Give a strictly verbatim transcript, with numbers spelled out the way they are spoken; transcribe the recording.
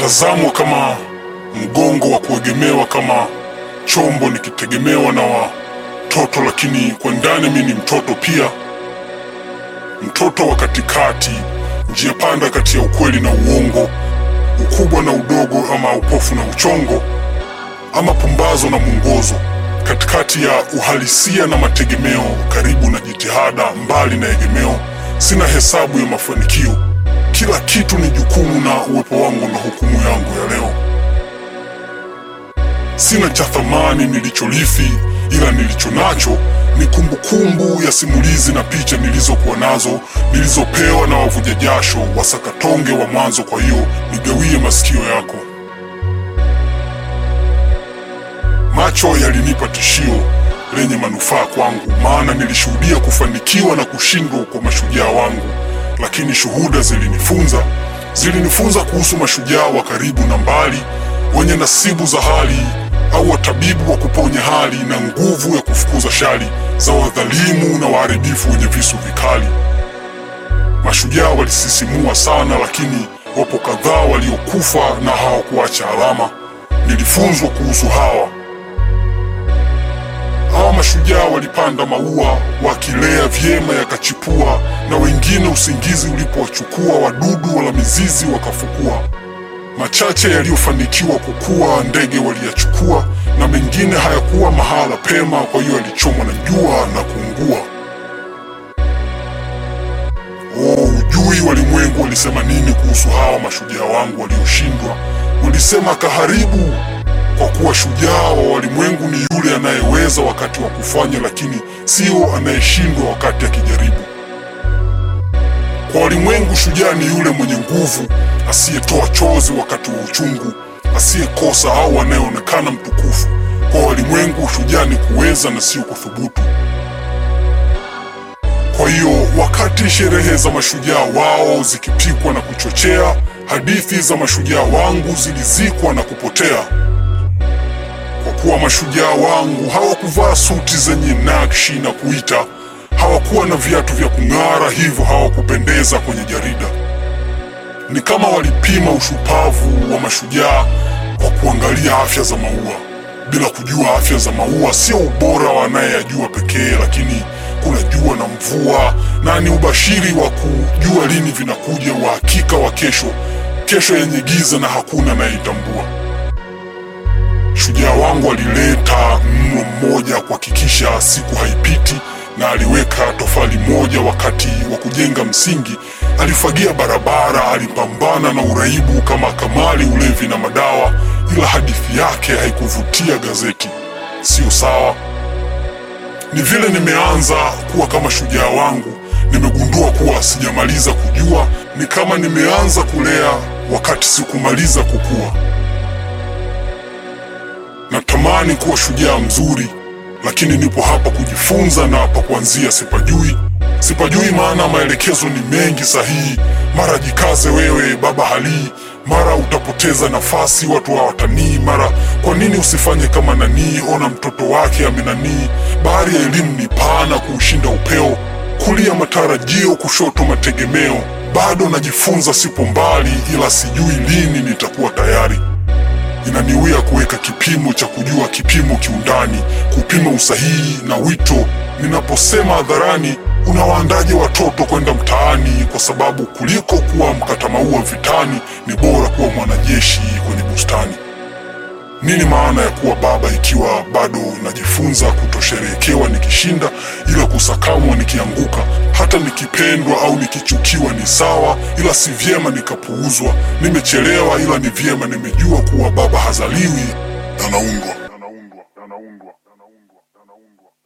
nikitazamwa kama mgongo wa kuegemewa, kama chombo nikitegemewa na watoto, lakini kwa ndani mimi ni mtoto pia. Mtoto wa katikati, njia panda kati ya ukweli na uongo, ukubwa na udogo, ama upofu na uchongo, ama pumbazo na mwongozo, katikati ya uhalisia na mategemeo, karibu na jitihada, mbali na egemeo. Sina hesabu ya mafanikio, kila kitu ni jukumu, na uwepo wangu na hukumu yangu ya leo. Sina cha thamani nilicholifi, ila nilicho nacho ni kumbukumbu ya simulizi na picha nilizokuwa nazo, nilizopewa na wavuja jasho, wasakatonge wa mwanzo. Kwa hiyo nigawie masikio yako. Macho yalinipa tishio lenye manufaa kwangu, maana nilishuhudia kufanikiwa na kushindwa kwa mashujaa wangu. Lakini shuhuda zilinifunza, zilinifunza kuhusu mashujaa wa karibu na mbali, wenye nasibu za hali, au watabibu wa kuponya hali, na nguvu ya kufukuza shari za wadhalimu na waharibifu wenye visu vikali. Mashujaa walisisimua sana, lakini wapo kadhaa waliokufa na hawakuacha alama. Nilifunzwa kuhusu hawa. Hawa mashujaa walipanda maua, wakilea vyema yakachipua, na wengine usingizi ulipowachukua, wadudu wala mizizi wakafukua. Machache yaliyofanikiwa kukua, ndege waliyachukua, na mengine hayakuwa mahala pema, kwa hiyo yalichomwa na jua na kuungua. Oh, ujui walimwengu walisema nini kuhusu hawa mashujaa wangu walioshindwa. Walisema kaharibu, kwa kuwa shujaa wa walimwengu ni yule anayeweza wakati wa kufanya, lakini sio anayeshindwa wakati akijaribu. Kwa walimwengu shujaa ni yule mwenye nguvu, asiyetoa chozi wakati wa uchungu, asiyekosa au anayeonekana mtukufu. Kwa walimwengu shujaa ni kuweza na sio kuthubutu. Kwa hiyo wakati sherehe za mashujaa wao zikipikwa na kuchochea, hadithi za mashujaa wangu zilizikwa na kupotea. Kwa kuwa mashujaa wangu hawakuvaa suti zenye nakshi na kuita, hawakuwa na viatu vya kung'ara, hivyo hawakupendeza kwenye jarida. Ni kama walipima ushupavu wa mashujaa kwa kuangalia afya za maua, bila kujua afya za maua sio ubora wa anayeyajua pekee, lakini kuna jua na mvua, na ni ubashiri wa kujua lini vinakuja, uhakika wa kesho, kesho yenye giza na hakuna anayeitambua. Shujaa wangu alileta mno mmoja kuhakikisha siku haipiti, na aliweka tofali moja wakati wa kujenga msingi. Alifagia barabara, alipambana na uraibu kama kamali, ulevi na madawa, ila hadithi yake haikuvutia gazeti. Sio sawa. Ni vile nimeanza kuwa kama shujaa wangu, nimegundua kuwa sijamaliza kujua. Ni kama nimeanza kulea wakati sikumaliza kukua. Natamani kuwa shujaa mzuri, lakini nipo hapa kujifunza, na hapa kuanzia sipajui. Sipajui maana maelekezo ni mengi sahihi. Mara jikaze wewe baba halii, mara utapoteza nafasi watu hawatanii, mara kwa nini usifanye kama nanii, ona mtoto wake amenanii. Bahari ya elimu ni pana kuushinda upeo, kulia matarajio, kushoto mategemeo. Bado najifunza, sipo mbali, ila sijui lini nitakuwa tayari. Inaniwia kuweka kipimo cha kujua kipimo kiundani, kupima usahihi na wito. Ninaposema hadharani, unawaandaje watoto kwenda mtaani? Kwa sababu kuliko kuwa mkata maua vitani, ni bora kuwa mwanajeshi kwenye bustani. Nini maana ya kuwa baba ikiwa bado najifunza kutosherehekewa nikishinda, ila kusakamwa nikianguka? Hata nikipendwa au nikichukiwa ni sawa, ila si vyema nikapuuzwa. Nimechelewa, ila ni vyema nimejua kuwa baba hazaliwi, anaundwa.